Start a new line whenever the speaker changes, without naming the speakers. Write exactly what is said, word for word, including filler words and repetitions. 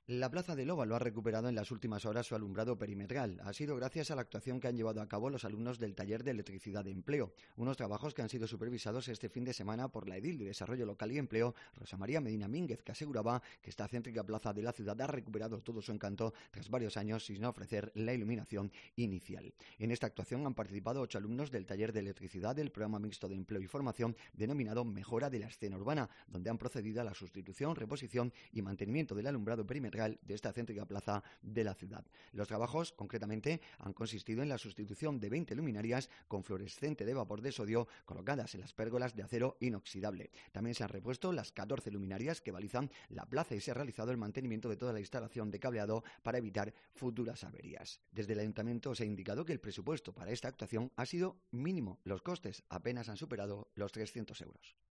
La Plaza de Óvalo ha recuperado en las últimas horas su alumbrado perimetral. Ha sido gracias a la actuación que han llevado a cabo los alumnos del Taller de Electricidad de Empleo, unos trabajos que han sido supervisados este fin de semana por la edil de Desarrollo Local y Empleo, Rosa María Medina Mínguez, que aseguraba que esta céntrica plaza de la ciudad ha recuperado todo su encanto tras varios años sin ofrecer la iluminación inicial. En esta actuación han participado ocho alumnos del Taller de Electricidad del Programa Mixto de Empleo y Formación denominado Mejora de la Escena Urbana, donde han procedido a la sustitución, reposición y mantenimiento del alumbrado perimetral de esta céntrica plaza de la ciudad. Los trabajos, concretamente, han consistido en la sustitución de veinte luminarias con fluorescente de vapor de sodio colocadas en las pérgolas de acero inoxidable. También se han repuesto las catorce luminarias que balizan la plaza y se ha realizado el mantenimiento de toda la instalación de cableado para evitar futuras averías. Desde el ayuntamiento se ha indicado que el presupuesto para esta actuación ha sido mínimo. Los costes apenas han superado los trescientos euros.